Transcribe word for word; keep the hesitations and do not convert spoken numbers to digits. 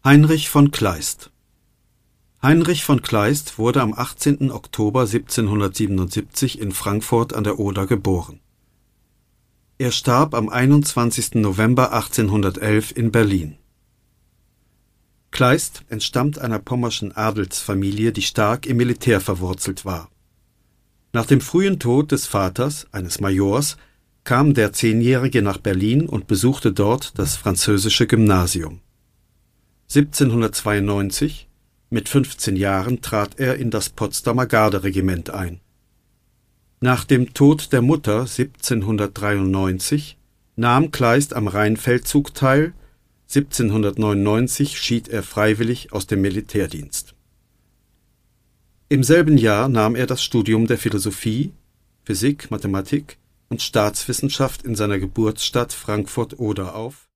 Heinrich von Kleist. Heinrich von Kleist wurde am achtzehnten Oktober siebzehnhundertsiebenundsiebzig in Frankfurt an der Oder geboren. Er starb am einundzwanzigsten November achtzehnhundertelf in Berlin. Kleist entstammt einer pommerschen Adelsfamilie, die stark im Militär verwurzelt war. Nach dem frühen Tod des Vaters, eines Majors, kam der Zehnjährige nach Berlin und besuchte dort das französische Gymnasium. siebzehnhundertzweiundneunzig, mit fünfzehn Jahren, trat er in das Potsdamer Garderegiment ein. Nach dem Tod der Mutter siebzehnhundertdreiundneunzig nahm Kleist am Rheinfeldzug teil, siebzehnhundertneunundneunzig schied er freiwillig aus dem Militärdienst. Im selben Jahr nahm er das Studium der Philosophie, Physik, Mathematik und Staatswissenschaft in seiner Geburtsstadt Frankfurt (Oder) auf